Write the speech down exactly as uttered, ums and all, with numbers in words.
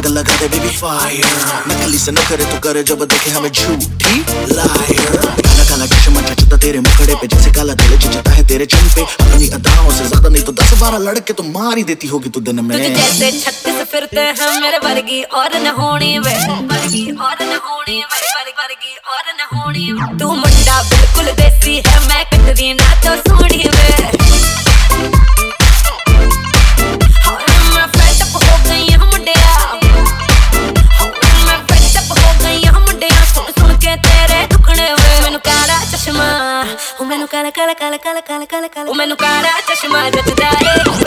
आग लगा दे baby fire, नकली से न करे तो करे जब देखे हमें झूठी लायर। काला काला चश्मा जचता तेरे मुखड़े पे जैसे काला दिल जचता है तेरे चिन पे। अपनी अदाओं से ज्यादा नहीं तो दस बारह लड़के तो मार ही देती होगी तू दिन में। तुझे जैसे छत्तीस फिरते हैं मेरे वर्गी और न होनी वे, वर्गी और न होनी वे, वर्गी और न होनी वे। तू मुंडा बिल्कुल देसी है, मैं कटरी ना तो सोनी वे। मैं फेड अप हो गई हूं मुंडिया, मैं फेड अप हो गई हूं मुंडिया, सुन सुन के तेरे दुखने वे। मैनू काला चश्मा, ओ मैनू काला काला काला काला काला काला, ओ मैनू काला चश्मा जचदा है।